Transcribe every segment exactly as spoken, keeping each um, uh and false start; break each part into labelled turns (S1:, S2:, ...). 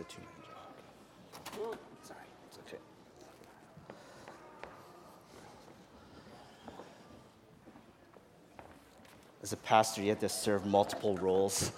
S1: a two-man job. Sorry, it's okay. As a pastor, you have to serve multiple roles,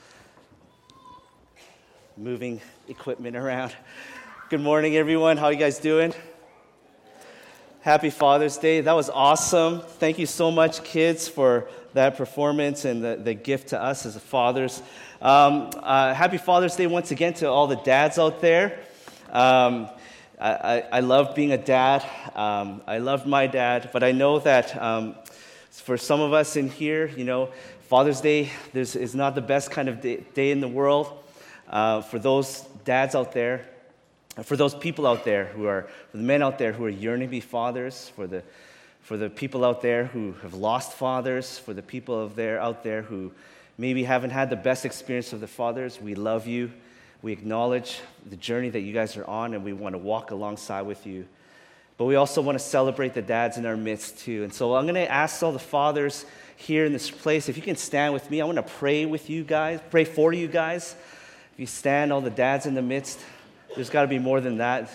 S1: moving equipment around. Good morning, everyone. How are you guys doing? Happy Father's Day. That was awesome. Thank you so much, kids, for that performance and the, the gift to us as fathers. Um, uh, happy Father's Day once again to all the dads out there. Um, I, I, I love being a dad. Um, I love my dad, but I know that um, for some of us in here, you know, Father's Day there's, is not the best kind of day, day in the world. Uh, for those dads out there, for those people out there who are, for the men out there who are yearning to be fathers, for the for the people out there who have lost fathers, for the people out there, out there who maybe haven't had the best experience of the fathers, we love you. We acknowledge the journey that you guys are on, and we want to walk alongside with you. But we also want to celebrate the dads in our midst too. And so I'm going to ask all the fathers here in this place, if you can stand with me, I want to pray with you guys, pray for you guys. If you stand, all the dads in the midst, there's got to be more than that.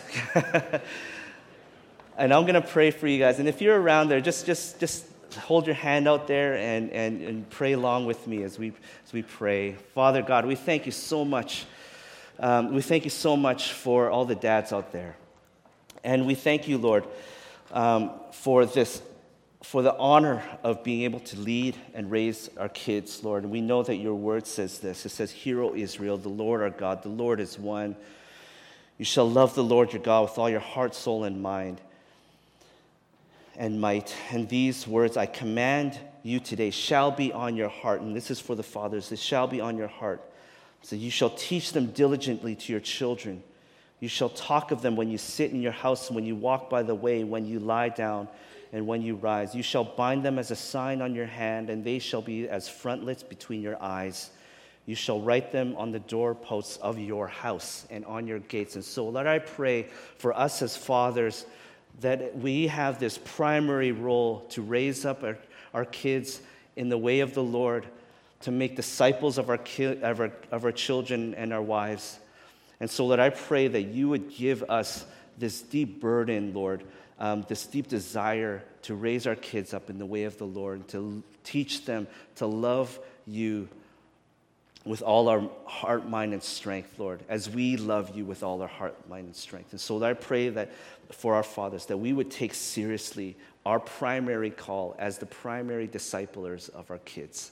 S1: And I'm going to pray for you guys. And if you're around there, just just just hold your hand out there and, and, and pray along with me as we as we pray. Father God, we thank you so much. Um, we thank you so much for all the dads out there. And we thank you, Lord, um, for this, for the honor of being able to lead and raise our kids, Lord. And we know that your word says this. It says, "Hear, O Israel, the Lord our God, the Lord is one. You shall love the Lord your God with all your heart, soul, and mind, and might. And these words I command you today shall be on your heart." And this is for the fathers. "This shall be on your heart. So you shall teach them diligently to your children. You shall talk of them when you sit in your house, and when you walk by the way, when you lie down, and when you rise. You shall bind them as a sign on your hand, and they shall be as frontlets between your eyes. You shall write them on the doorposts of your house and on your gates." And so, Lord, I pray for us as fathers that we have this primary role to raise up our, our kids in the way of the Lord, to make disciples of our, ki- of, our, of our children and our wives. And so, Lord, I pray that you would give us this deep burden, Lord, um, this deep desire to raise our kids up in the way of the Lord, to teach them to love you with all our heart, mind, and strength, Lord, as we love you with all our heart, mind, and strength. And so Lord, I pray that for our fathers, that we would take seriously our primary call as the primary disciplers of our kids.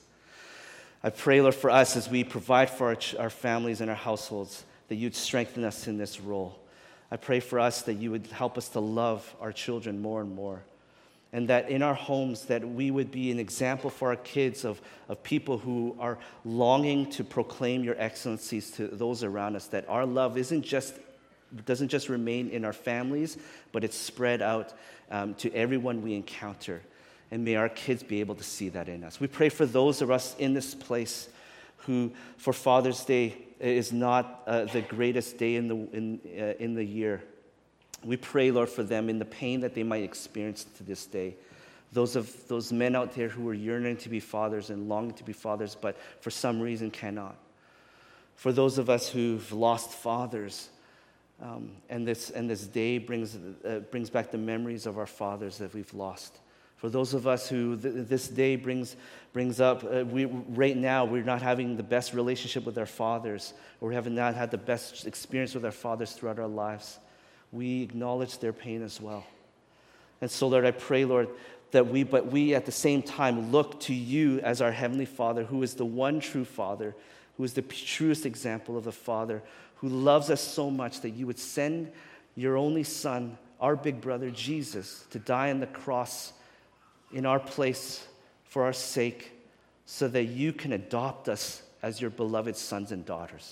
S1: I pray, Lord, for us as we provide for our, ch- our families and our households, that you'd strengthen us in this role. I pray for us that you would help us to love our children more and more. And that in our homes, that we would be an example for our kids of, of people who are longing to proclaim your excellencies to those around us, that our love isn't just, doesn't just remain in our families, but it's spread out um, to everyone we encounter. And may our kids be able to see that in us. We pray for those of us in this place who, for Father's Day, is not uh, the greatest day in the, in, uh, in the year. We pray, Lord, for them in the pain that they might experience to this day. Those of those men out there who are yearning to be fathers and longing to be fathers, but for some reason cannot. For those of us who've lost fathers, um, and this and this day brings uh, brings back the memories of our fathers that we've lost. For those of us who th- this day brings brings up, uh, we right now we're not having the best relationship with our fathers, or we have not had the best experience with our fathers throughout our lives. We acknowledge their pain as well. And so, Lord, I pray, Lord, that we, but we at the same time look to you as our Heavenly Father, who is the one true Father, who is the truest example of a Father, who loves us so much that you would send your only Son, our big brother, Jesus, to die on the cross in our place for our sake, so that you can adopt us as your beloved sons and daughters.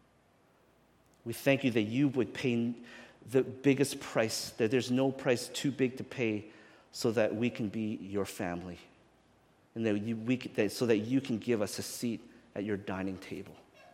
S1: We thank you that you would pay the biggest price, that there's no price too big to pay so that we can be your family. And that you, we, that, so that you can give us a seat at your dining table.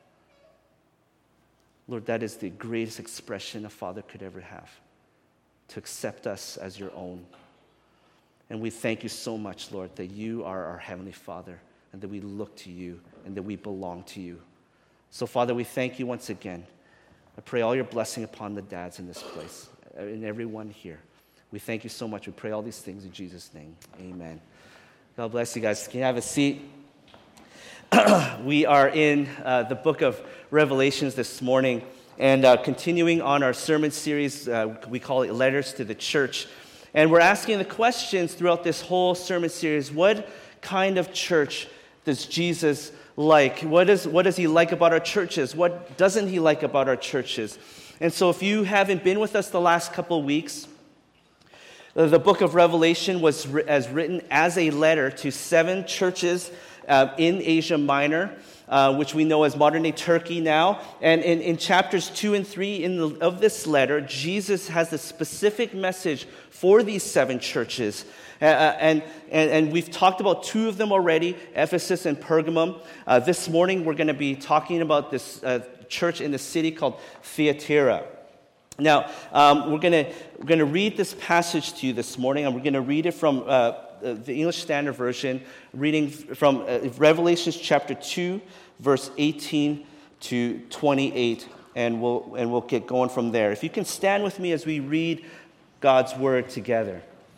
S1: Lord, that is the greatest expression a father could ever have, to accept us as your own. And we thank you so much, Lord, that you are our Heavenly Father, and that we look to you, and that we belong to you. So, Father, we thank you once again I pray all your blessing upon the dads in this place, and everyone here. We thank you so much. We pray all these things in Jesus' name. Amen. God bless you guys. Can you have a seat? We are in uh, the book of Revelations this morning, and uh, continuing on our sermon series. Uh, we call it Letters to the Church. And we're asking the questions throughout this whole sermon series. What kind of church does Jesus like? What, is, what does he like about our churches? What doesn't he like about our churches? And so if you haven't been with us the last couple of weeks, the book of Revelation was as written as a letter to seven churches uh, in Asia Minor, uh, which we know as modern-day Turkey now. And in, in chapters two and three in the, of this letter, Jesus has a specific message for these seven churches. Uh, and, and, and we've talked about two of them already, Ephesus and Pergamum. Uh, this morning, we're going to be talking about this uh, church in the city called Thyatira. Now, um, we're going we're gonna read this passage to you this morning, and we're going to read it from uh, the English Standard Version, reading from uh, Revelations chapter two, verse eighteen to twenty-eight, and we'll, and we'll get going from there. If you can stand with me as we read God's Word together.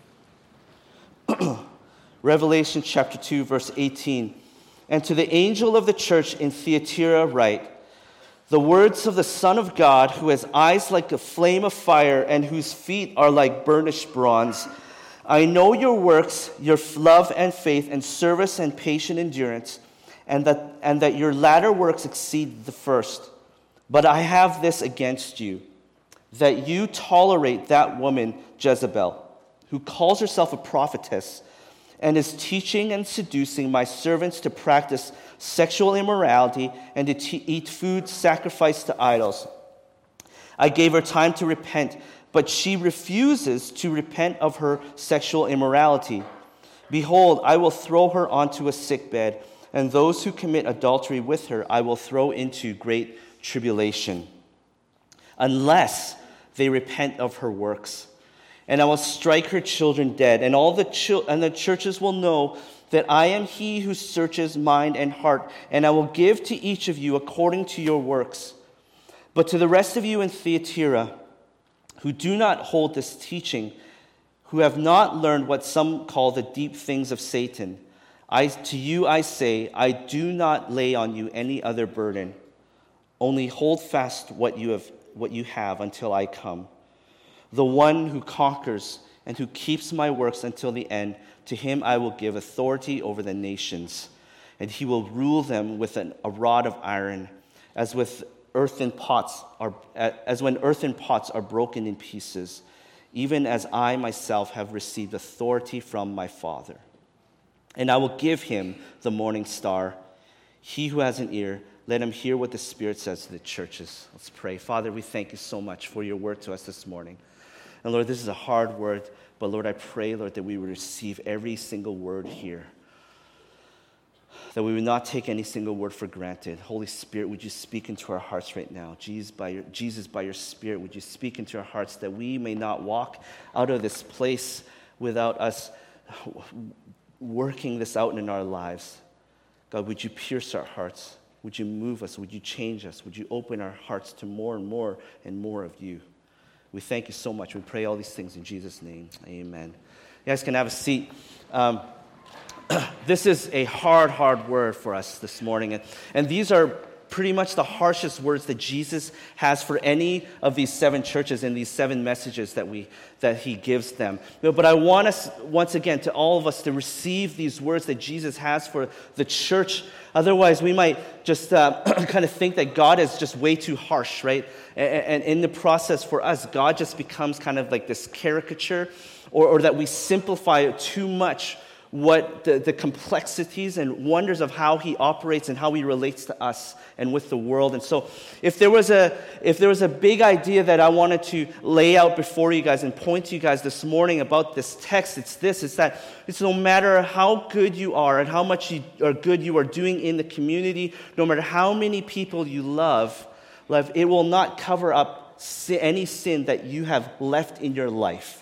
S1: Revelation chapter two, verse eighteen. And to the angel of the church in Thyatira write, the words of the Son of God, who has eyes like a flame of fire and whose feet are like burnished bronze. I know your works, your love and faith and service and patient endurance, and that, and that your latter works exceed the first. But I have this against you, that you tolerate that woman Jezebel, who calls herself a prophetess, and is teaching and seducing my servants to practice sexual immorality and to te- eat food sacrificed to idols. I gave her time to repent, but she refuses to repent of her sexual immorality. Behold, I will throw her onto a sickbed, and those who commit adultery with her I will throw into great tribulation, unless they repent of her works. And I will strike her children dead, and all the chil- and the churches will know that I am he who searches mind and heart, and I will give to each of you according to your works. But to the rest of you in Thyatira, who do not hold this teaching, who have not learned what some call the deep things of Satan, I, to you I say, I do not lay on you any other burden. Only hold fast what you have, what you have until I come. The one who conquers and who keeps my works until the end, to him I will give authority over the nations, and he will rule them with an, a rod of iron, as with earthen pots are, as when earthen pots are broken in pieces, even as I myself have received authority from my Father. And I will give him the morning star. He who has an ear, let him hear what the Spirit says to the churches. Let's pray. Father, we thank you so much for your word to us this morning. And Lord, this is a hard word, but Lord, I pray, Lord, that we would receive every single word here. That we would not take any single word for granted. Holy Spirit, would you speak into our hearts right now? Jesus, by your, Jesus, by your Spirit, would you speak into our hearts that we may not walk out of this place without us working this out in our lives. God, would you pierce our hearts? Would you move us? Would you change us? Would you open our hearts to more and more and more of you? We thank you so much. We pray all these things in Jesus' name. Amen. You guys can have a seat. Um, this is a hard, hard word for us this morning. And, and these are pretty much the harshest words that Jesus has for any of these seven churches and these seven messages that we that he gives them. But I want us, once again, to all of us to receive these words that Jesus has for the church. Otherwise, we might just uh, kind of think that God is just way too harsh, right? And, and in the process for us, God just becomes kind of like this caricature, or, or that we simplify it too much, what the, the complexities and wonders of how he operates and how he relates to us and with the world. And so if there was a if there was a big idea that I wanted to lay out before you guys and point to you guys this morning about this text, it's this. It's that it's no matter how good you are and how much you are good you are doing in the community, no matter how many people you love, love it will not cover up sin, any sin that you have left in your life.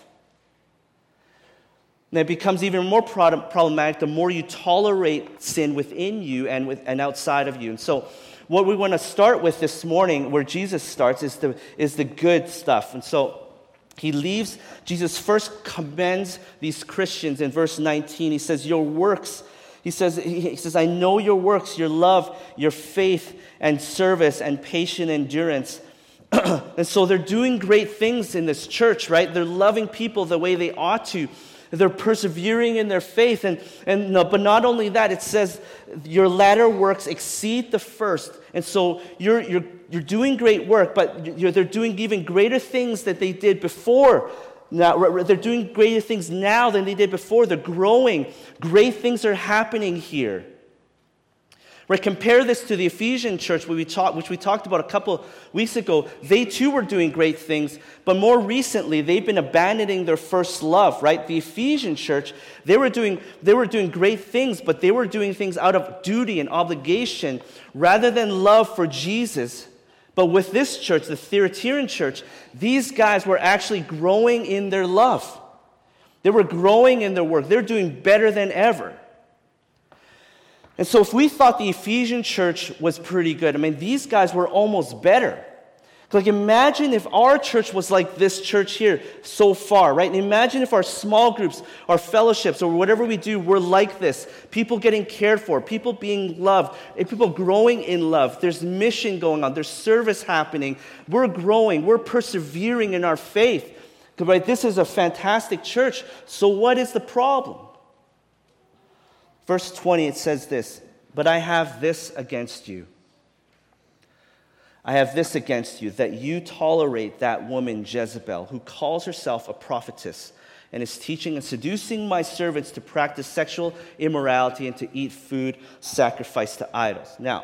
S1: And it becomes even more problematic the more you tolerate sin within you and with and outside of you. And so what we want to start with this morning, where Jesus starts, is the, is the good stuff. And so he leaves, Jesus first commends these Christians in verse nineteen. He says, your works, he says, he says, I know your works, your love, your faith and service and patient endurance. And so they're doing great things in this church, right? They're loving people the way they ought to. They're persevering in their faith. And, and no, but not only that, it says your latter works exceed the first. And so you're, you're, you're doing great work, but you're, they're doing even greater things that they did before. Now, they're doing greater things now than they did before. They're growing. Great things are happening here. Right, compare this to the Ephesian church, which we, talk, which we talked about a couple weeks ago. They too were doing great things, but more recently, they've been abandoning their first love, right? The Ephesian church, they were doing, they were doing great things, but they were doing things out of duty and obligation rather than love for Jesus. But with this church, the Thyatiran church, these guys were actually growing in their love. They were growing in their work. They're doing better than ever. And so if we thought the Ephesian church was pretty good, I mean, these guys were almost better. Like, imagine if our church was like this church here so far, right? And imagine if our small groups, our fellowships, or whatever we do, were like this. People getting cared for, people being loved, people growing in love. There's mission going on. There's service happening. We're growing. We're persevering in our faith. Right? This is a fantastic church. So what is the problem? Verse twenty, it says this, but I have this against you. I have this against you, that you tolerate that woman Jezebel, who calls herself a prophetess and is teaching and seducing my servants to practice sexual immorality and to eat food sacrificed to idols. Now,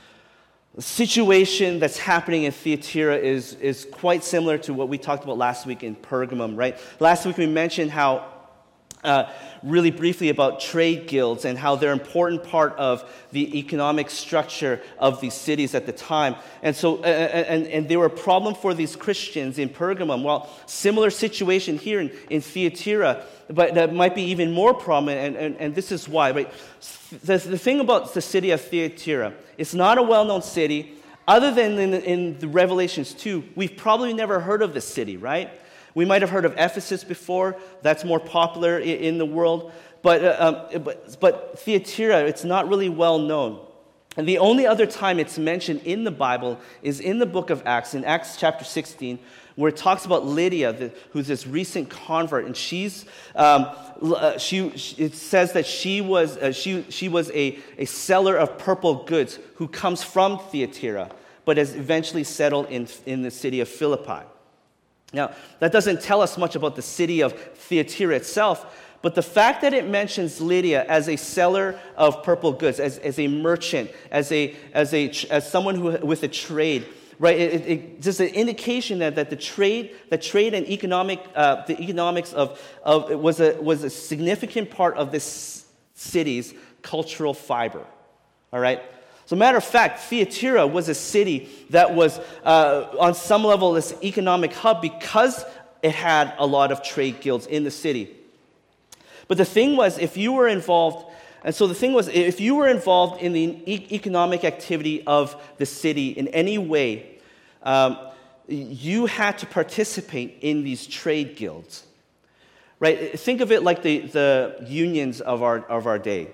S1: the situation that's happening in Thyatira is, is quite similar to what we talked about last week in Pergamum, right? Last week we mentioned how Uh, really briefly about trade guilds and how they're an important part of the economic structure of these cities at the time. And so, uh, and, and they were a problem for these Christians in Pergamum. Well, similar situation here in, in Thyatira, but that might be even more prominent, and, and, and this is why. Right? The, the thing about the city of Thyatira, it's not a well-known city. Other than in, in the Revelations two, we've probably never heard of this city, right? We might have heard of Ephesus before. That's more popular in the world. But, uh, um, but, but Thyatira, it's not really well known. And the only other time it's mentioned in the Bible is in the book of Acts, in Acts chapter sixteen, where it talks about Lydia, the, who's this recent convert. And she's, um, uh, she, it says that she was, uh, she, she was a, a seller of purple goods who comes from Thyatira, but has eventually settled in, in the city of Philippi. Now, that doesn't tell us much about the city of Thyatira itself, but the fact that it mentions Lydia as a seller of purple goods, as, as a merchant, as a as a as someone who with a trade, right? It, it, it just an indication that, that the trade, the trade and economic, uh, the economics of of it was a was a significant part of this city's cultural fiber. All right. So, matter of fact, Thyatira was a city that was, uh, on some level, this economic hub because it had a lot of trade guilds in the city. But the thing was, if you were involved, and so the thing was, if you were involved in the e- economic activity of the city in any way, um, you had to participate in these trade guilds, right? Think of it like the, the unions of our of our day,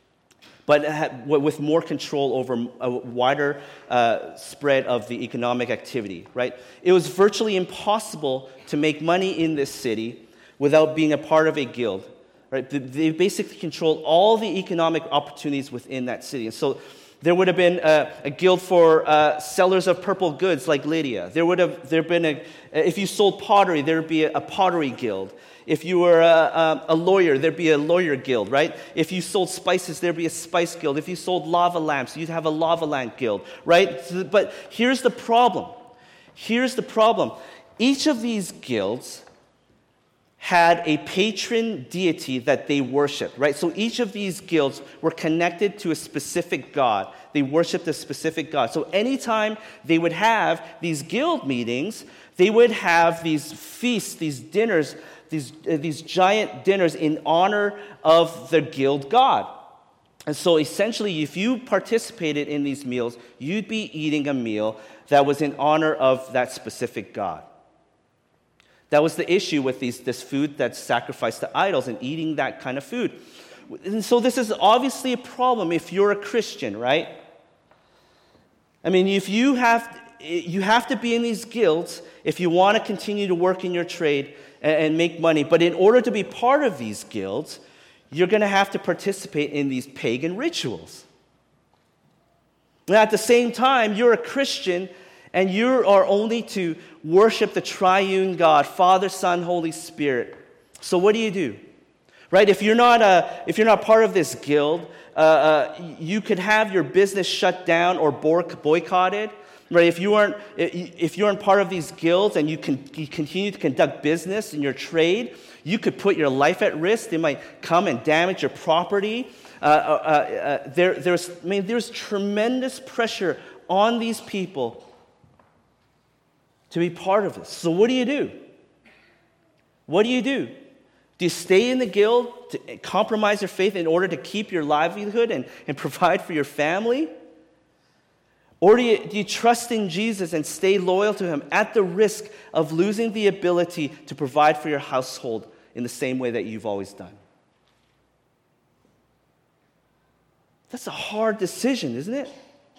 S1: but with more control over a wider uh, spread of the economic activity, right? It was virtually impossible to make money in this city without being a part of a guild, right? They basically controlled all the economic opportunities within that city. And so there would have been a, a guild for uh, sellers of purple goods like Lydia. There would have there been a, if you sold pottery, there would be a, a pottery guild. If you were a, a, a lawyer, there'd be a lawyer guild, right? If you sold spices, there'd be a spice guild. If you sold lava lamps, you'd have a lava lamp guild, right? So, but here's the problem. Here's the problem. Each of these guilds had a patron deity that they worshipped, right? So each of these guilds were connected to a specific god. They worshipped a specific god. So anytime they would have these guild meetings, they would have these feasts, these dinners, These, uh, these giant dinners in honor of the guild god. And so essentially, if you participated in these meals, you'd be eating a meal that was in honor of that specific god. That was the issue with these, this food that's sacrificed to idols and eating that kind of food. And so this is obviously a problem if you're a Christian, right? I mean, if you have, you have to be in these guilds if you want to continue to work in your trade and, and make money. But in order to be part of these guilds, you're going to have to participate in these pagan rituals. And at the same time, you're a Christian and you are only to worship the triune God, Father, Son, Holy Spirit. So what do you do? Right? If you're not a, if you're not part of this guild, uh, uh, you could have your business shut down or boycotted. Right? If you aren't, if you aren't part of these guilds and you can you continue to conduct business in your trade, you could put your life at risk. They might come and damage your property. Uh, uh, uh, there, there's, I mean, there's tremendous pressure on these people to be part of this. So what do you do? What do you do? Do you stay in the guild to compromise your faith in order to keep your livelihood and, and provide for your family? Or do you, do you trust in Jesus and stay loyal to him at the risk of losing the ability to provide for your household in the same way that you've always done? That's a hard decision, isn't it?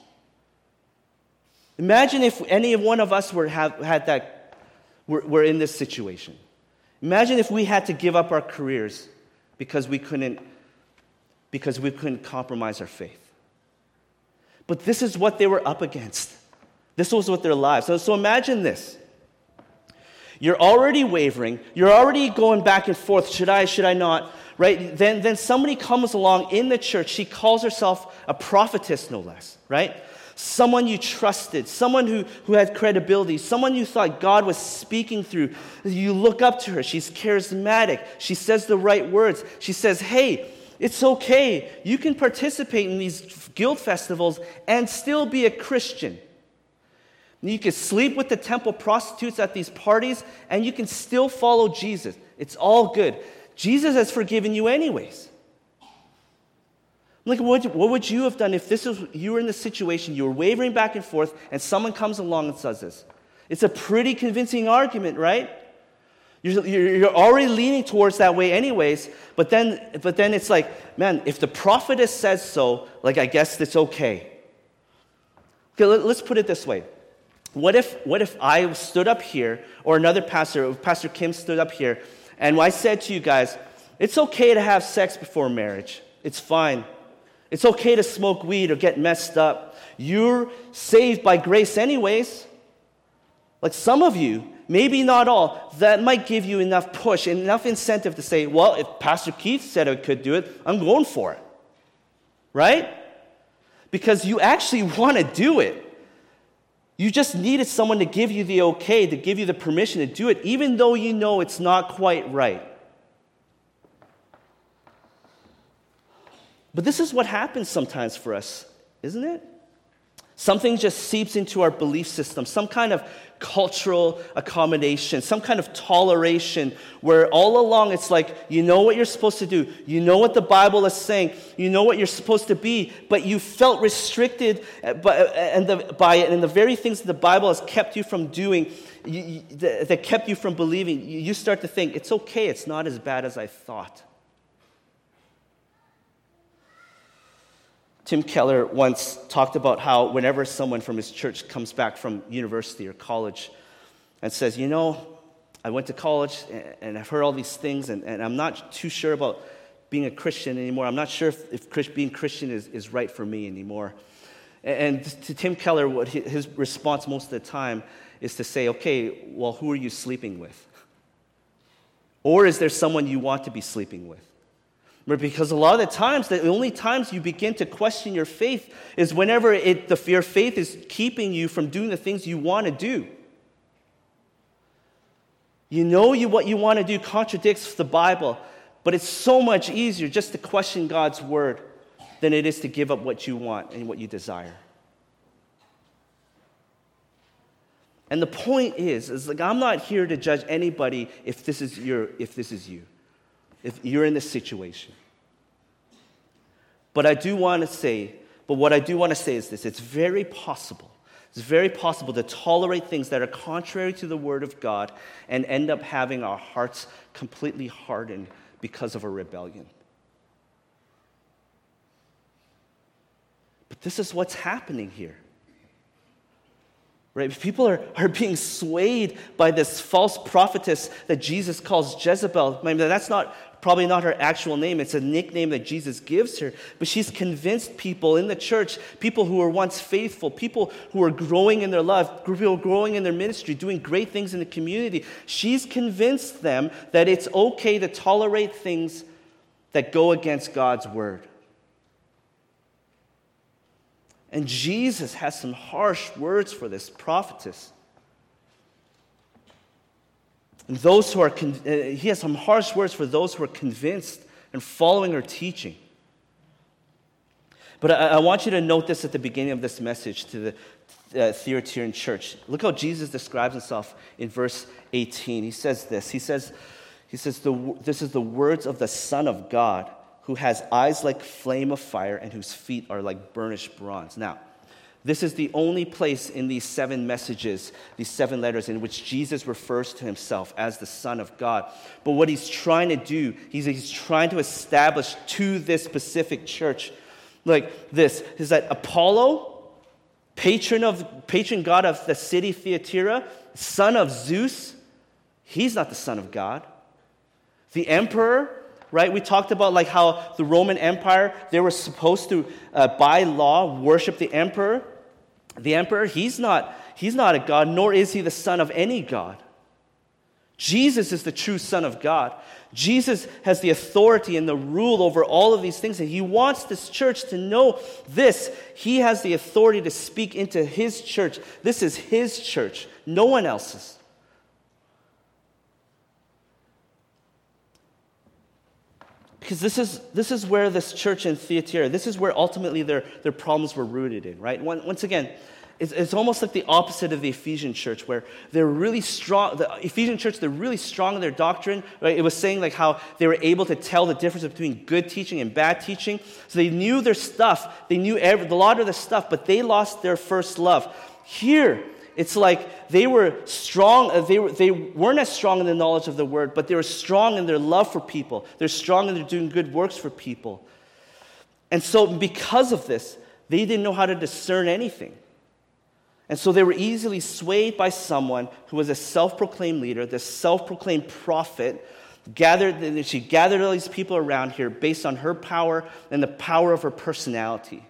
S1: Imagine if any one of us were have had that were, were in this situation. Imagine if we had to give up our careers because we couldn't because we couldn't compromise our faith. But this is what they were up against. This was what their lives. So, so imagine this. You're already wavering. You're already going back and forth. Should I, should I not? Right? Then, then somebody comes along in the church. She calls herself a prophetess, no less. Right? Someone you trusted. Someone who, who had credibility. Someone you thought God was speaking through. You look up to her. She's charismatic. She says the right words. She says, hey, it's okay. You can participate in these guild festivals and still be a Christian. You can sleep with the temple prostitutes at these parties and you can still follow Jesus. It's all good. Jesus has forgiven you anyways. Like, what, what would you have done if this was, you were in this situation, you were wavering back and forth, and someone comes along and says this? It's a pretty convincing argument, right? You're, you're already leaning towards that way anyways, but then, but then it's like, man, if the prophetess says so, like, I guess it's okay. Okay, let, let's put it this way. What if, what if I stood up here, or another pastor, Pastor Kim stood up here, and I said to you guys, it's okay to have sex before marriage. It's fine. It's okay to smoke weed or get messed up. You're saved by grace anyways. Like some of you, maybe not all, that might give you enough push, enough incentive to say, well, if Pastor Keith said I could do it, I'm going for it. Right? Because you actually want to do it. You just needed someone to give you the okay, to give you the permission to do it, even though you know it's not quite right. But this is what happens sometimes for us, isn't it? Something just seeps into our belief system, some kind of cultural accommodation, some kind of toleration where all along it's like, you know what you're supposed to do, you know what the Bible is saying, you know what you're supposed to be, but you felt restricted by, and the, by it, and the very things that the Bible has kept you from doing, you, you, that, that kept you from believing, you, you start to think, it's okay, it's not as bad as I thought. Tim Keller once talked about how whenever someone from his church comes back from university or college and says, you know, I went to college and I've heard all these things and, and I'm not too sure about being a Christian anymore. I'm not sure if, if being Christian is, is right for me anymore. And to Tim Keller, what his response most of the time is to say, okay, well, who are you sleeping with? Or is there someone you want to be sleeping with? Because a lot of the times, the only times you begin to question your faith is whenever it, the, your faith is keeping you from doing the things you want to do. You know you, what you want to do contradicts the Bible, but it's so much easier just to question God's word than it is to give up what you want and what you desire. And the point is, is like I'm not here to judge anybody if this is your, if this is you. If you're in this situation. But I do want to say, but what I do want to say is this. It's very possible. It's very possible to tolerate things that are contrary to the Word of God and end up having our hearts completely hardened because of a rebellion. But this is what's happening here. Right? People are, are being swayed by this false prophetess that Jesus calls Jezebel. I mean, that's not probably not her actual name. It's a nickname that Jesus gives her. But she's convinced people in the church, people who were once faithful, people who are growing in their love, people growing in their ministry, doing great things in the community. She's convinced them that it's okay to tolerate things that go against God's word. And Jesus has some harsh words for this prophetess. And those who are, con- uh, he has some harsh words for those who are convinced and following her teaching. But I, I want you to note this at the beginning of this message to the uh, Thyatiran church. Look how Jesus describes himself in verse eighteen. He says this. He says, he says, the, this is the words of the Son of God, who has eyes like flame of fire and whose feet are like burnished bronze. Now, this is the only place in these seven messages, these seven letters, in which Jesus refers to himself as the Son of God. But what he's trying to do, he's, he's trying to establish to this specific church, like this, is that Apollo, patron of patron god of the city Thyatira, son of Zeus, he's not the Son of God. The emperor, right? We talked about like how the Roman Empire, they were supposed to, uh, by law, worship the emperor. The emperor, he's not, he's not a god, nor is he the son of any god. Jesus is the true Son of God. Jesus has the authority and the rule over all of these things, and he wants this church to know this. He has the authority to speak into his church. This is his church, no one else's. Because this is this is where this church in Thyatira, this is where ultimately their, their problems were rooted in, right? Once again, it's, it's almost like the opposite of the Ephesian church, where they're really strong. The Ephesian church, they're really strong in their doctrine, right? It was saying like how they were able to tell the difference between good teaching and bad teaching. So they knew their stuff. They knew every, a lot of the stuff, but they lost their first love. Here, it's like they were strong, they, were, they weren't as strong in the knowledge of the word, but they were strong in their love for people. They're strong in their doing good works for people. And so because of this, they didn't know how to discern anything. And so they were easily swayed by someone who was a self-proclaimed leader, this self-proclaimed prophet. Gathered, she gathered all these people around here based on her power and the power of her personality.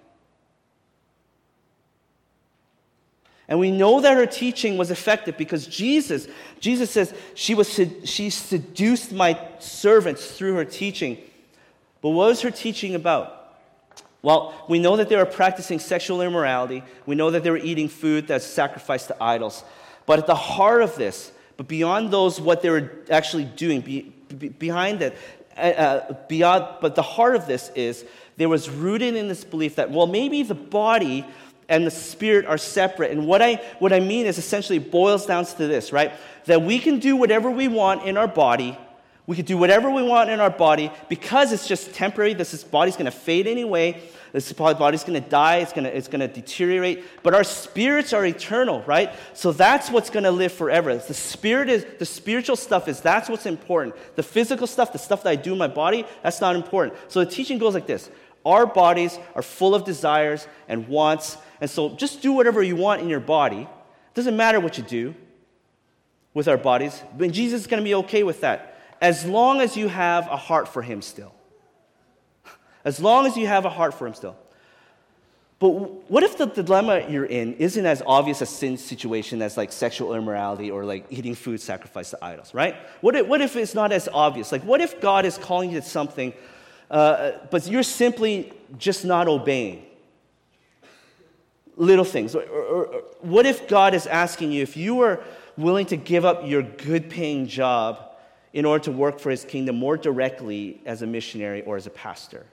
S1: And we know that her teaching was effective because Jesus, Jesus says she was she seduced my servants through her teaching. But what was her teaching about? Well, we know that they were practicing sexual immorality. We know that they were eating food that's sacrificed to idols. But at the heart of this, but beyond those, what they were actually doing, be, be, behind that, uh, beyond, but the heart of this is there was rooted in this belief that, well, maybe the body and the spirit are separate. And what I what I mean is essentially boils down to this, right? That we can do whatever we want in our body. We can do whatever we want in our body because it's just temporary. This, this body's going to fade anyway. This body's going to die. It's going to it's going to deteriorate. But our spirits are eternal, right? So that's what's going to live forever. The spirit is the spiritual stuff is that's what's important. The physical stuff, the stuff that I do in my body, that's not important. So the teaching goes like this: our bodies are full of desires and wants. And so just do whatever you want in your body. It doesn't matter what you do with our bodies. But Jesus is going to be okay with that. As long as you have a heart for him still. As long as you have a heart for him still. But what if the dilemma you're in isn't as obvious a sin situation as like sexual immorality or like eating food sacrificed to idols, right? What if, what if it's not as obvious? Like what if God is calling you to something, uh, but you're simply just not obeying? Little things. Or, or, or what if God is asking you, if you are willing to give up your good-paying job in order to work for his kingdom more directly as a missionary or as a pastor?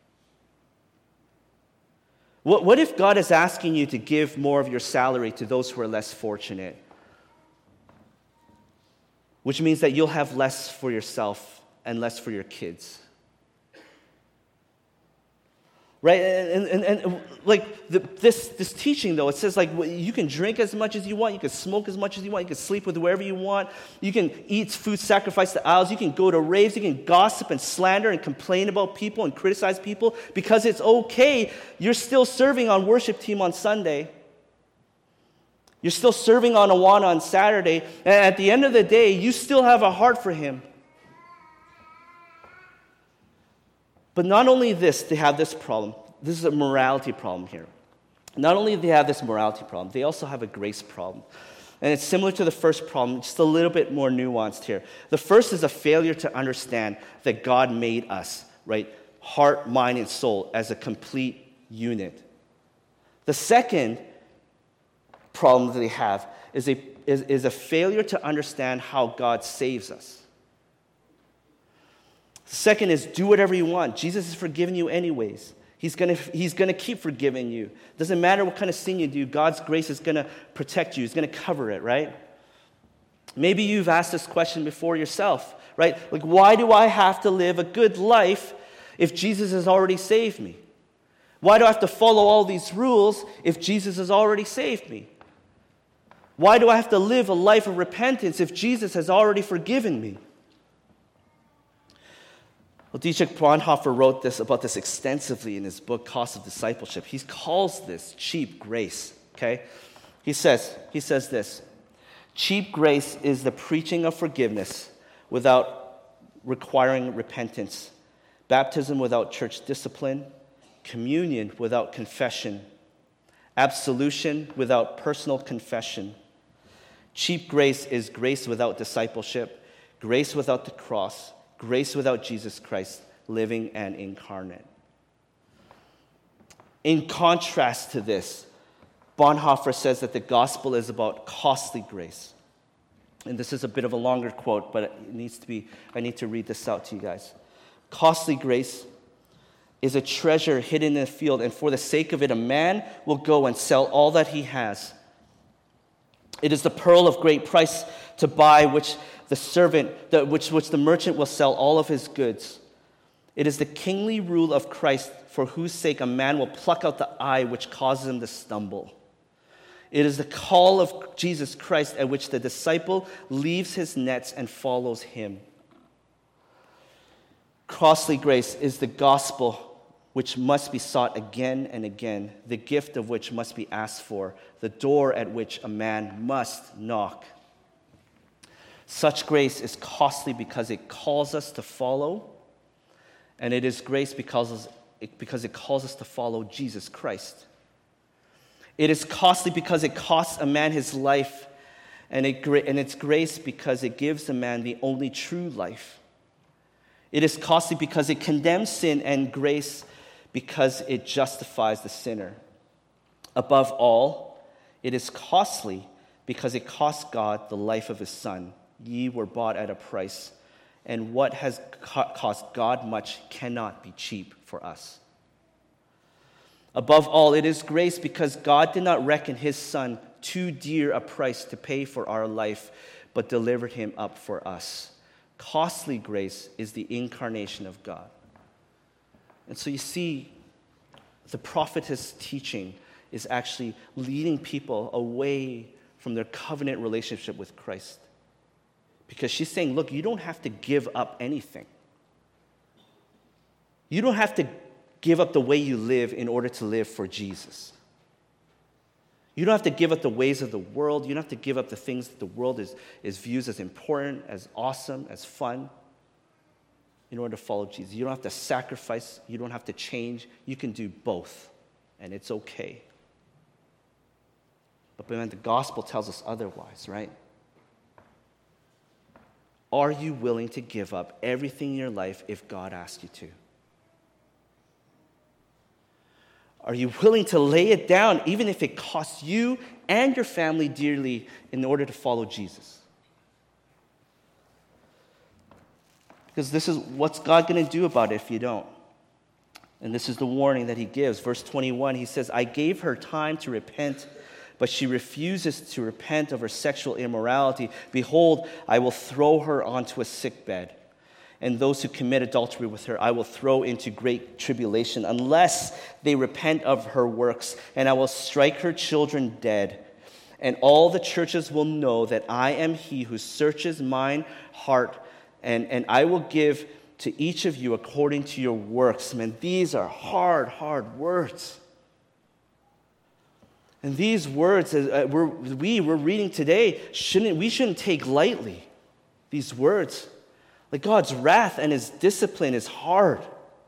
S1: What, what if God is asking you to give more of your salary to those who are less fortunate? Which means that you'll have less for yourself and less for your kids. Right? And, and, and like the, this, this teaching, though, it says like you can drink as much as you want, you can smoke as much as you want, you can sleep with whoever you want, you can eat food sacrificed to idols, you can go to raves, you can gossip and slander and complain about people and criticize people because it's okay. You're still serving on worship team on Sunday. You're still serving on Awana on Saturday. And at the end of the day, you still have a heart for him. But not only this, they have this problem. This is a morality problem here. Not only do they have this morality problem, they also have a grace problem. And it's similar to the first problem, just a little bit more nuanced here. The first is a failure to understand that God made us, right? Heart, mind, and soul as a complete unit. The second problem that they have is a, is, is a failure to understand how God saves us. Second is do whatever you want. Jesus has forgiven you anyways. He's going to he's gonna keep forgiving you. Doesn't matter what kind of sin you do, God's grace is going to protect you. He's going to cover it, right? Maybe you've asked this question before yourself, right? Like, why do I have to live a good life if Jesus has already saved me? Why do I have to follow all these rules if Jesus has already saved me? Why do I have to live a life of repentance if Jesus has already forgiven me? Well, Dietrich Bonhoeffer wrote this about this extensively in his book, Cost of Discipleship. He calls this cheap grace, okay? He says, he says this, cheap grace is the preaching of forgiveness without requiring repentance, baptism without church discipline, communion without confession, absolution without personal confession. Cheap grace is grace without discipleship, grace without the cross, grace without Jesus Christ, living and incarnate. In contrast to this, Bonhoeffer says that the gospel is about costly grace. And this is a bit of a longer quote, but it needs to be, I need to read this out to you guys. Costly grace is a treasure hidden in a field, and for the sake of it, a man will go and sell all that he has. It is the pearl of great price to buy, which the servant, the, which, which the merchant will sell all of his goods. It is the kingly rule of Christ, for whose sake a man will pluck out the eye which causes him to stumble. It is the call of Jesus Christ at which the disciple leaves his nets and follows him. Costly grace is the gospel which must be sought again and again, the gift of which must be asked for, the door at which a man must knock. Such grace is costly because it calls us to follow, and it is grace because it, because it calls us to follow Jesus Christ. It is costly because it costs a man his life, and, it, and it's grace because it gives a man the only true life. It is costly because it condemns sin, and grace because it justifies the sinner. Above all, it is costly because it costs God the life of his Son. Ye were bought at a price, and what has cost God much cannot be cheap for us. Above all, it is grace because God did not reckon his Son too dear a price to pay for our life, but delivered him up for us. Costly grace is the incarnation of God. And so you see, the prophetess teaching is actually leading people away from their covenant relationship with Christ. Because she's saying, look, you don't have to give up anything. You don't have to give up the way you live in order to live for Jesus. You don't have to give up the ways of the world. You don't have to give up the things that the world is, is views as important, as awesome, as fun, in order to follow Jesus. You don't have to sacrifice. You don't have to change. You can do both, and it's okay. But man, the gospel tells us otherwise, right? Are you willing to give up everything in your life if God asks you to? Are you willing to lay it down even if it costs you and your family dearly in order to follow Jesus? Because this is what's God going to do about it if you don't. And this is the warning that he gives. Verse twenty-one, he says, I gave her time to repent, but she refuses to repent of her sexual immorality. Behold, I will throw her onto a sickbed. and those who commit adultery with her I will throw into great tribulation, unless they repent of her works, and I will strike her children dead. And all the churches will know that I am he who searches mine heart, and, and I will give to each of you according to your works. Man, these are hard, hard words. And these words, uh, we're, we, we're reading today, shouldn't we shouldn't take lightly these words. Like, God's wrath and his discipline is hard.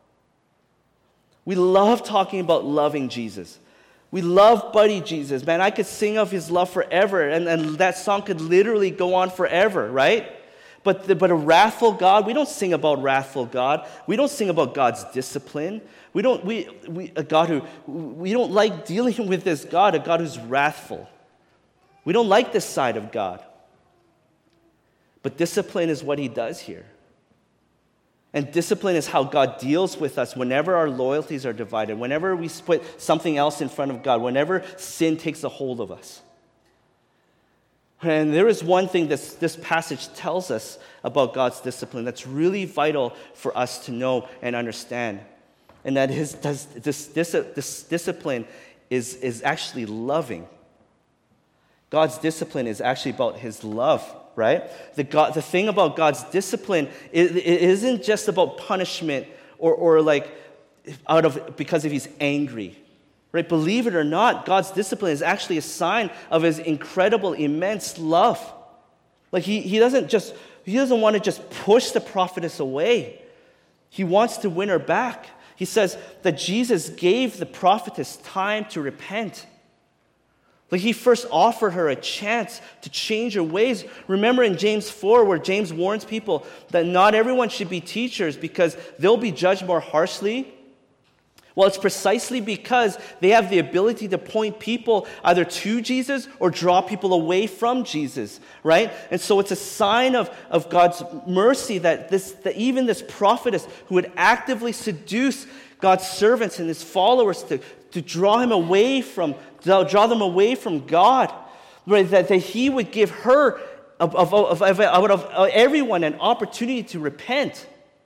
S1: We love talking about loving Jesus. We love Buddy Jesus. Man, I could sing of his love forever, and, and that song could literally go on forever, right? But, the, but a wrathful God, we don't sing about wrathful God. We don't sing about God's discipline. We don't, we, we, a God who, we don't like dealing with this God, a God who's wrathful. We don't like this side of God. But discipline is what he does here. And discipline is how God deals with us whenever our loyalties are divided, whenever we put something else in front of God, whenever sin takes a hold of us. And there is one thing this, this passage tells us about God's discipline that's really vital for us to know and understand. And that is this, this, this, this discipline is, is actually loving. God's discipline is actually about his love, right? The, God, the thing about God's discipline, it, it isn't just about punishment or, or like out of because if he's angry. Right? Believe it or not, God's discipline is actually a sign of his incredible, immense love. Like he, he doesn't just, he doesn't want to just push the prophetess away. He wants to win her back. He says that Jesus gave the prophetess time to repent. Like he first offered her a chance to change her ways. Remember in James four, where James warns people that not everyone should be teachers because they'll be judged more harshly. Well, it's precisely because they have the ability to point people either to Jesus or draw people away from Jesus, right? And so it's a sign of, of God's mercy that, this, that even this prophetess who would actively seduce God's servants and his followers to, to draw him away from, to draw them away from God, right? That, that he would give her, of, of, of, of, of everyone, an opportunity to repent.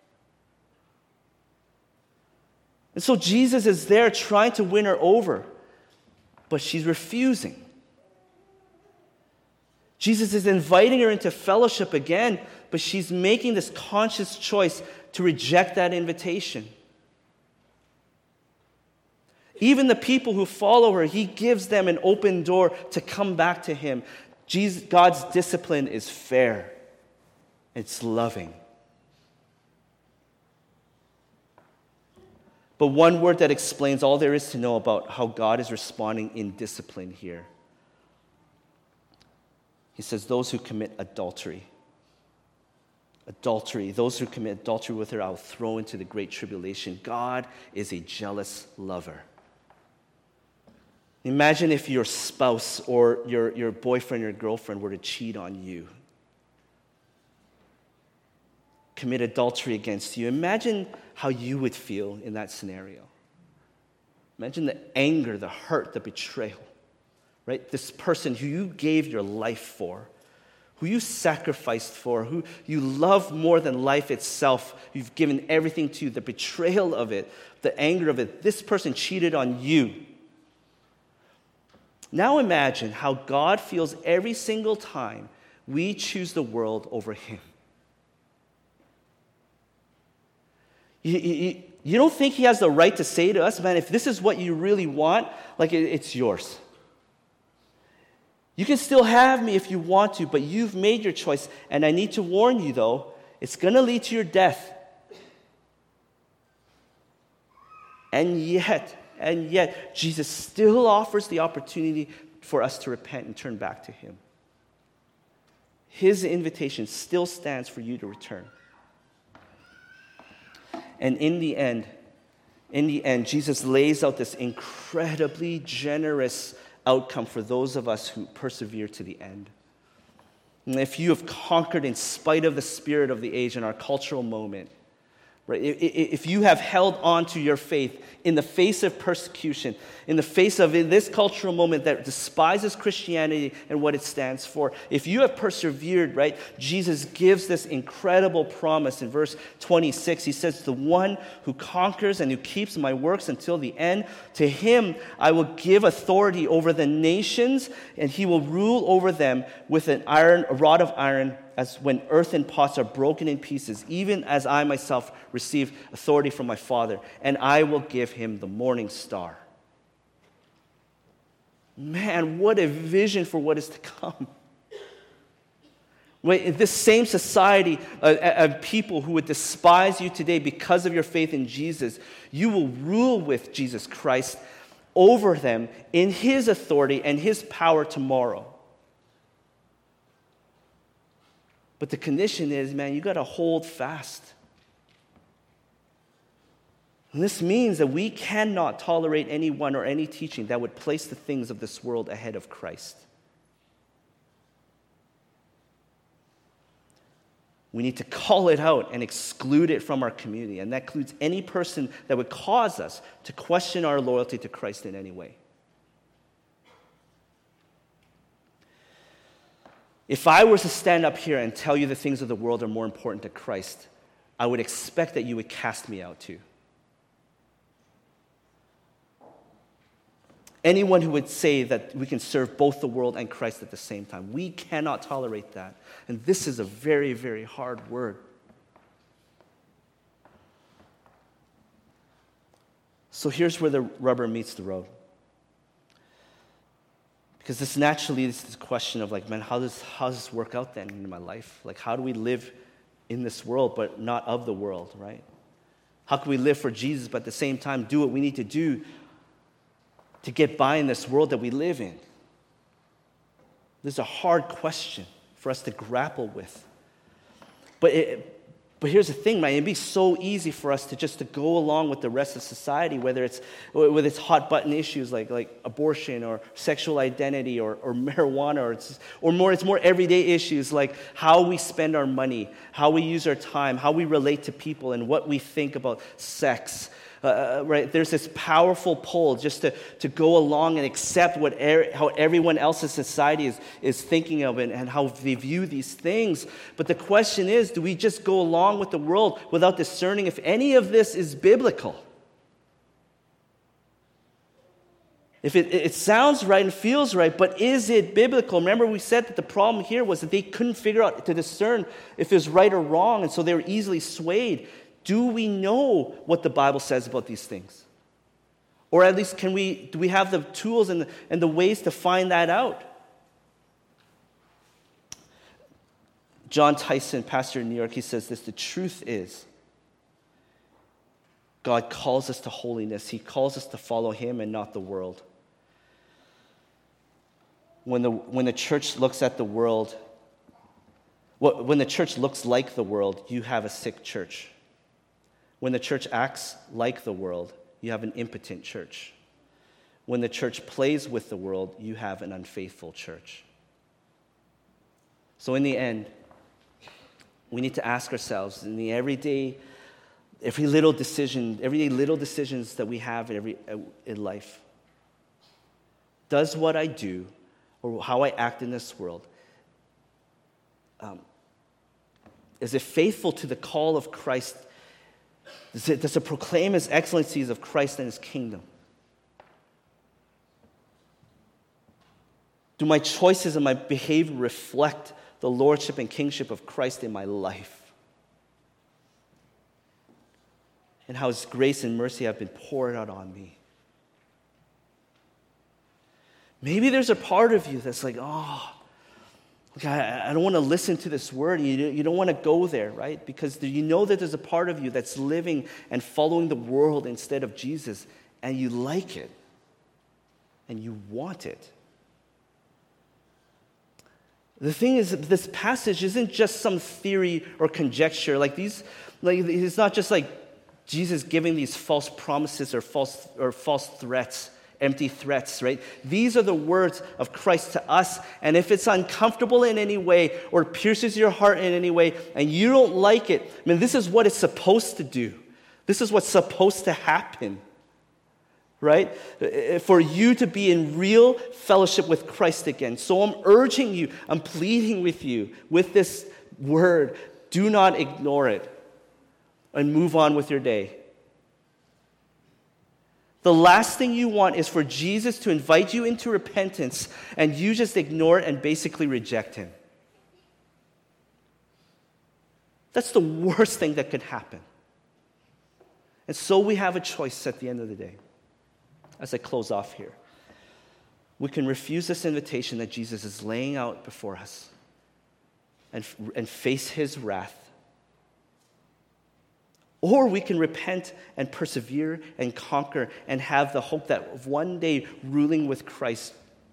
S1: And so Jesus is there trying to win her over, but she's refusing. Jesus is inviting her into fellowship again, but she's making this conscious choice to reject that invitation. Even the people who follow her, he gives them an open door to come back to him. Jesus, God's discipline is fair. It's loving. But one word that explains all there is to know about how God is responding in discipline here. He says, those who commit adultery. Adultery. Those who commit adultery with her, I will throw into the great tribulation. God is a jealous lover. Imagine if your spouse or your, your boyfriend or girlfriend were to cheat on you. Commit adultery against you. Imagine how you would feel in that scenario. Imagine the anger, the hurt, the betrayal, right? This person who you gave your life for, who you sacrificed for, who you love more than life itself, you've given everything to, the betrayal of it, the anger of it, this person cheated on you. Now imagine how God feels every single time we choose the world over him. You, you, you don't think he has the right to say to us, man, if this is what you really want, like it, it's yours. You can still have me if you want to, but you've made your choice. And I need to warn you, though, it's going to lead to your death. And yet, and yet, Jesus still offers the opportunity for us to repent and turn back to him. His invitation still stands for you to return. And in the end, in the end, Jesus lays out this incredibly generous outcome for those of us who persevere to the end. And if you have conquered in spite of the spirit of the age in our cultural moment, Right? If you have held on to your faith in the face of persecution, in the face of this cultural moment that despises Christianity and what it stands for, if you have persevered, right, Jesus gives this incredible promise in verse twenty-six. He says, the one who conquers and who keeps my works until the end, to him I will give authority over the nations, and he will rule over them with an iron, a rod of iron, as when earthen pots are broken in pieces, even as I myself receive authority from my Father, and I will give him the morning star. Man, what a vision for what is to come. Wait, in this same society of, of people who would despise you today because of your faith in Jesus, you will rule with Jesus Christ over them in his authority and his power tomorrow. But the condition is, man, you got to hold fast. And this means that we cannot tolerate anyone or any teaching that would place the things of this world ahead of Christ. We need to call it out and exclude it from our community. And that includes any person that would cause us to question our loyalty to Christ in any way. If I were to stand up here and tell you the things of the world are more important to Christ, I would expect that you would cast me out too. Anyone who would say that we can serve both the world and Christ at the same time, we cannot tolerate that. And this is a very, very hard word. So here's where the rubber meets the road. Because this naturally is this question of like, man, how does, how does this work out then in my life? Like, how do we live in this world but not of the world, right? How can we live for Jesus but at the same time do what we need to do to get by in this world that we live in? This is a hard question for us to grapple with. But it, but here's the thing, man. It'd be so easy for us to just to go along with the rest of society, whether it's with its hot button issues like, like abortion or sexual identity or, or marijuana, or it's or more it's more everyday issues like how we spend our money, how we use our time, how we relate to people, and what we think about sex. Uh, right? There's this powerful pull just to, to go along and accept what er, how everyone else in society is, is thinking of it and how they view these things. But the question is, do we just go along with the world without discerning if any of this is biblical? If it, it sounds right and feels right, but is it biblical? Remember we said that the problem here was that they couldn't figure out to discern if it was right or wrong, and so they were easily swayed. Do we know what the Bible says about these things? Or at least can we, do we have the tools and the, and the ways to find that out? John Tyson, pastor in New York, he says this: the truth is, God calls us to holiness. He calls us to follow him and not the world. When the, when the church looks at the world, when the church looks like the world, you have a sick church. When the church acts like the world, you have an impotent church. When the church plays with the world, you have an unfaithful church. So in the end, we need to ask ourselves in the everyday, every little decision, everyday little decisions that we have in every in life. Does what I do or how I act in this world, um, is it faithful to the call of Christ? Does it, does it proclaim his excellencies of Christ and his kingdom? Do my choices and my behavior reflect the lordship and kingship of Christ in my life? And how his grace and mercy have been poured out on me? Maybe there's a part of you that's like, oh, okay, I, I don't want to listen to this word. You, you don't want to go there, right? Because you know that there's a part of you that's living and following the world instead of Jesus, and you like it, and you want it. The thing is, this passage isn't just some theory or conjecture. Like these, like it's not just like Jesus giving these false promises or false or false threats. empty threats, right? These are the words of Christ to us. And if it's uncomfortable in any way or pierces your heart in any way and you don't like it, I mean, this is what it's supposed to do. This is what's supposed to happen, right? For you to be in real fellowship with Christ again. So I'm urging you, I'm pleading with you with this word. Do not ignore it and move on with your day. The last thing you want is for Jesus to invite you into repentance and you just ignore it and basically reject him. That's the worst thing that could happen. And so we have a choice at the end of the day. As I close off here, we can refuse this invitation that Jesus is laying out before us and, and face his wrath. Or we can repent and persevere and conquer and have the hope that of one day ruling with Christ.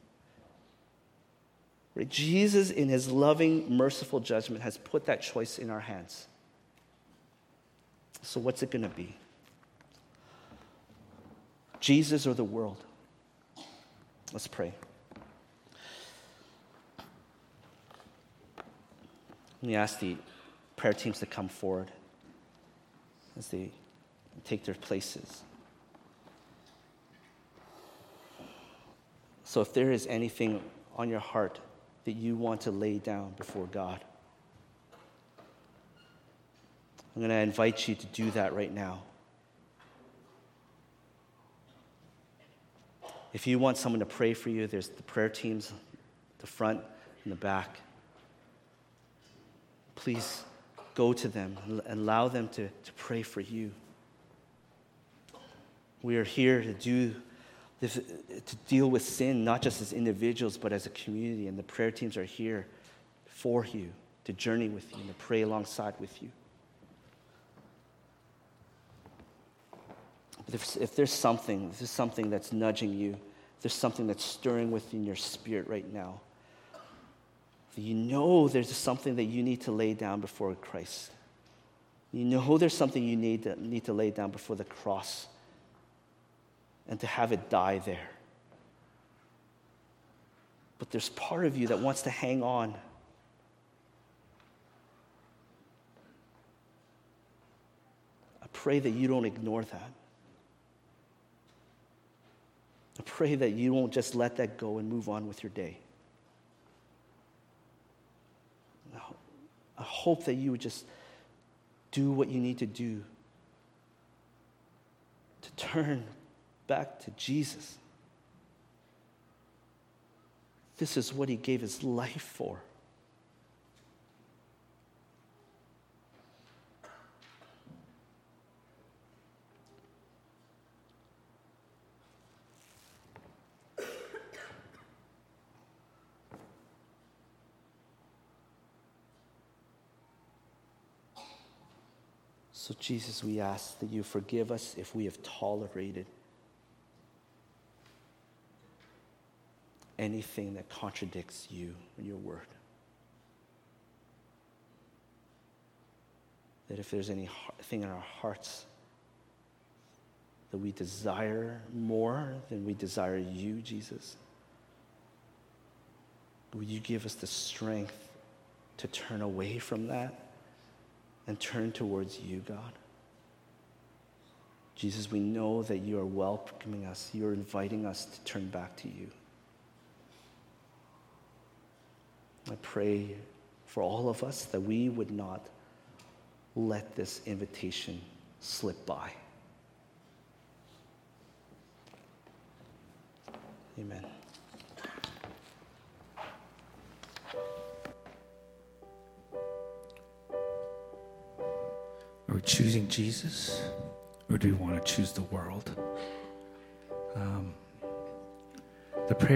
S1: Right? Jesus, in his loving, merciful judgment, has put that choice in our hands. So what's it going to be? Jesus or the world? Let's pray. Let me ask the prayer teams to come forward as they take their places. So if there is anything on your heart that you want to lay down before God, I'm going to invite you to do that right now. If you want someone to pray for you, there's the prayer teams, the front and the back. Please go to them and allow them to, to pray for you. We are here to do this, to deal with sin, not just as individuals, but as a community. And the prayer teams are here for you, to journey with you, and to pray alongside with you. But if, if there's something, if there's something that's nudging you, if there's something that's stirring within your spirit right now, you know there's something that you need to lay down before Christ. You know there's something you need to, need to lay down before the cross and to have it die there. But there's part of you that wants to hang on. I pray that you don't ignore that. I pray that you won't just let that go and move on with your day. I hope that you would just do what you need to do to turn back to Jesus. This is what he gave his life for. So, Jesus, we ask that you forgive us if we have tolerated anything that contradicts you and your word. That if there's anything in our hearts that we desire more than we desire you, Jesus, would you give us the strength to turn away from that and turn towards you, God? Jesus, we know that you are welcoming us. You are inviting us to turn back to you. I pray for all of us that we would not let this invitation slip by. Amen.
S2: Are we choosing Jesus, or do we want to choose the world? Um, the prayer